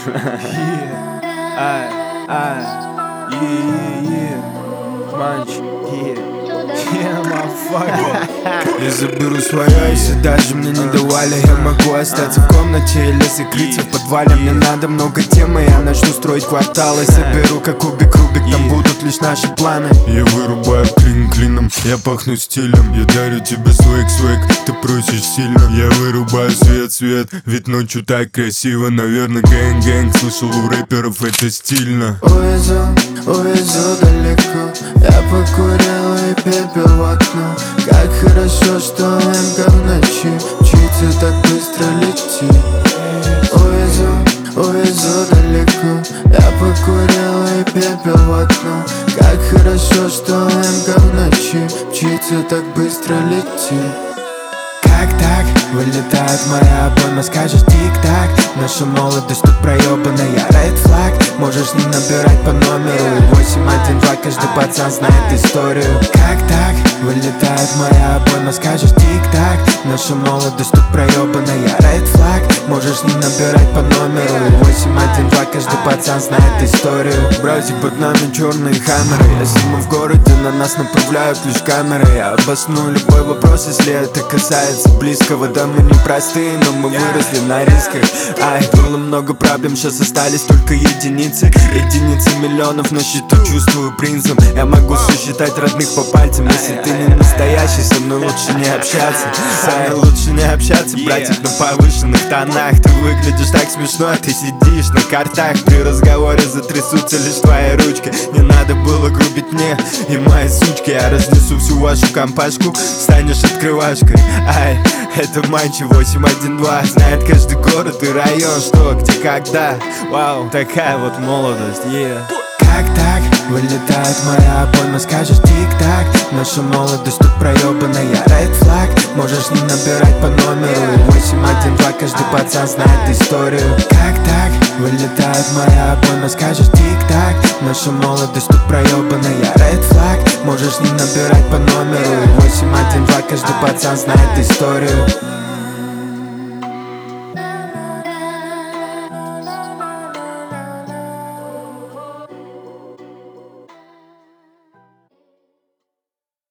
Я заберу свое, если даже мне не давали. Я могу остаться в комнате или закрыться в подвале. Мне надо много тем, и я начну строить кварталы. Соберу как кубик Рубик, там будут лишь наши планы. Я вырубаю клин клином, я пахну стилем. Я дарю тебе свэк, ты просишь сильно. Я вырубаю свет, ведь ночью так красиво. Наверное, гэнг, слышал у рэперов это стильно. Увезу далеко, я покурил и пепел в окно. Как хорошо, что эмка в ночи мчится, так быстро лети. Увезу далеко, я покурил и пепел в окно. Как хорошо, что эмка в ночи мчится, так быстро лети. Как так? Вылетает моя обойма, скажешь тик-так. Наша молодость тут проебанная, red flag. Можешь не набирать по номеру 812, каждый пацан знает историю. Как так? Вылетает моя обойма, скажешь тик-так. Наша молодость тут проебанная, red flag. Можешь не набирать по номеру 812, каждый пацан знает историю. Братик, под нами черные хаммеры. Если мы в городе, на нас направляют лишь камеры. Я обосну любой вопрос, если это касается близкого. Да, мы не простые, но мы выросли на рисках. Было много проблем, сейчас остались только единицы. Единицы миллионов на счету, чувствую принцем. Я могу сосчитать родных по пальцам. Если ты не настоящий, со мной лучше не общаться. Со мной лучше не общаться, братик, на повышенных тонах. Ты выглядишь так смешно, ты сидишь на картах. При разговоре затрясутся лишь твои ручки. Не надо было грубить мне и моей сучке. Я разнесу всю вашу компашку, станешь открывашкой. Это Манчи 812. Знает каждый город и район, что, где, когда. Вау, такая вот молодость, Как так? Вылетает моя обойма, скажешь тик-так. Наша молодость тут проебанная, red flag. Можешь не набирать по номеру 812, каждый пацан знает историю. Как так? Вылетает моя обойма, скажешь тик-так. Наша молодость тут проебанная, red flag. Можешь не набирать по номеру 812, каждый пацан знает историю.